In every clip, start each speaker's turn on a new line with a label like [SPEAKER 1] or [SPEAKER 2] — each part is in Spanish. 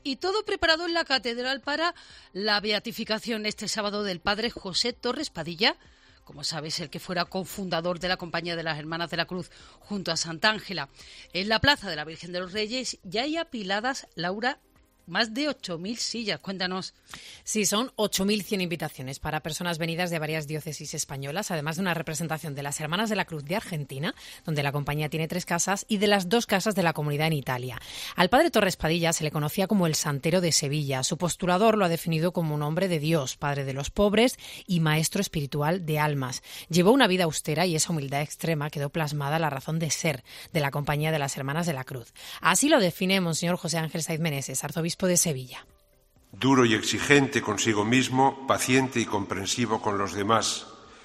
[SPEAKER 1] Y todo preparado en la catedral para la beatificación este sábado del padre José Torres Padilla, como sabes, el que fuera cofundador de la Compañía de las Hermanas de la Cruz junto a Santa Ángela. En la Plaza de la Virgen de los Reyes ya hay apiladas, Laura, más de 8.000 sillas. Cuéntanos.
[SPEAKER 2] Sí, son 8.100 invitaciones para personas venidas de varias diócesis españolas, además de una representación de las Hermanas de la Cruz de Argentina, donde la compañía tiene 3 casas, y de las 2 casas de la comunidad en Italia. Al padre Torres Padilla se le conocía como el Santero de Sevilla. Su postulador lo ha definido como un hombre de Dios, padre de los pobres y maestro espiritual de almas. Llevó una vida austera y esa humildad extrema quedó plasmada la razón de ser de la compañía de las Hermanas de la Cruz. Así lo define Monseñor José Ángel Saiz Meneses, arzobispo de Sevilla.
[SPEAKER 3] Duro y exigente consigo mismo, paciente y comprensivo con los demás.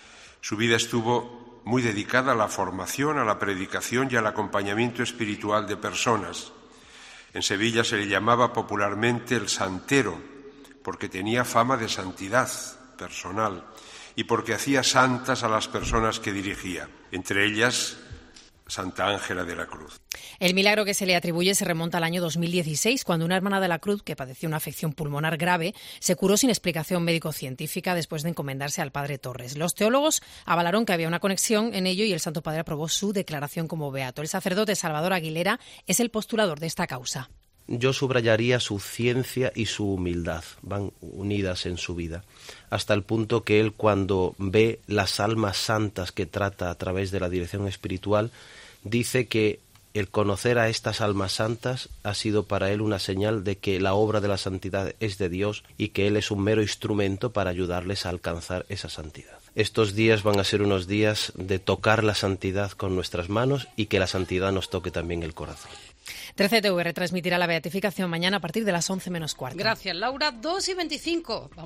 [SPEAKER 3] Su vida estuvo muy dedicada a la formación, a la predicación y al acompañamiento espiritual de personas. En Sevilla se le llamaba popularmente el Santero, porque tenía fama de santidad personal y porque hacía santas a las personas que dirigía, entre ellas Santa Ángela de la Cruz.
[SPEAKER 2] El milagro que se le atribuye se remonta al año 2016, cuando una hermana de la Cruz, que padecía una afección pulmonar grave, se curó sin explicación médico-científica después de encomendarse al padre Torres. Los teólogos avalaron que había una conexión en ello y el Santo Padre aprobó su declaración como beato. El sacerdote Salvador Aguilera es el postulador de esta causa.
[SPEAKER 4] Yo subrayaría su ciencia y su humildad, van unidas en su vida, hasta el punto que él, cuando ve las almas santas que trata a través de la dirección espiritual, dice que el conocer a estas almas santas ha sido para él una señal de que la obra de la santidad es de Dios y que él es un mero instrumento para ayudarles a alcanzar esa santidad. Estos días van a ser unos días de tocar la santidad con nuestras manos y que la santidad nos toque también el corazón.
[SPEAKER 2] 13TV retransmitirá la beatificación mañana a partir de las 11 menos cuarto.
[SPEAKER 1] Gracias, Laura. 2:25.